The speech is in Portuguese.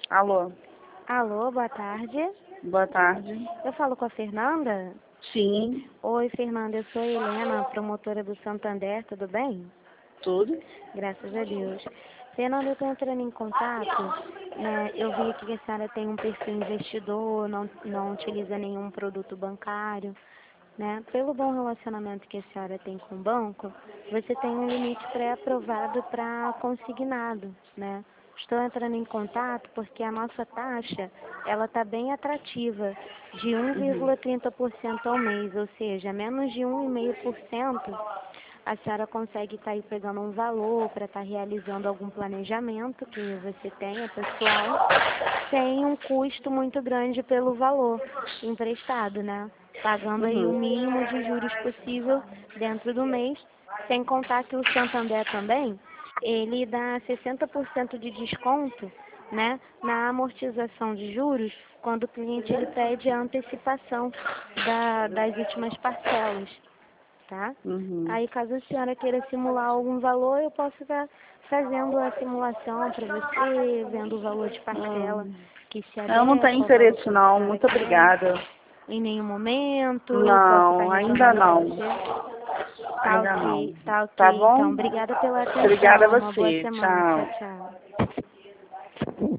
Alô, Alô, boa tarde. boa tarde. Eu falo com a Fernanda? Sim, Oi, Fernanda, eu sou a Helena, promotora do Santander, tudo bem? tudo. Graças a Deus. Fernanda, eu estou entrando em contato, né? Eu vi aqui que a senhora tem um perfil investidor, não utiliza nenhum produto bancário, né? Pelo bom relacionamento que a senhora tem com o banco, você tem um limite pré-aprovado para consignado, né? Estou entrando em contato porque a nossa taxa, ela está bem atrativa, de 1,30% ao mês, ou seja, menos de 1,5%, a senhora consegue estar aí pegando um valor para estar realizando algum planejamento que você tenha, pessoal, sem um custo muito grande pelo valor emprestado, né? Pagando aí o Uhum. mínimo de juros possível dentro do mês, sem contar que o Santander também, ele dá 60% de desconto, né, na amortização de juros, quando o cliente ele pede a antecipação das últimas parcelas, tá? Uhum. Aí, caso a senhora queira simular algum valor, eu posso estar fazendo a simulação para você, vendo o valor de parcela Hum. que se Eu não tenho adequa ao valor interesse que a não, senhora muito quer. obrigada. Em nenhum momento, posso estar Não, ainda retornando para não. você. Ainda não. Tá Tá ok, então. bom? Obrigada pela Obrigada a atenção. Uma boa você. semana. Tchau, Tchau. tchau.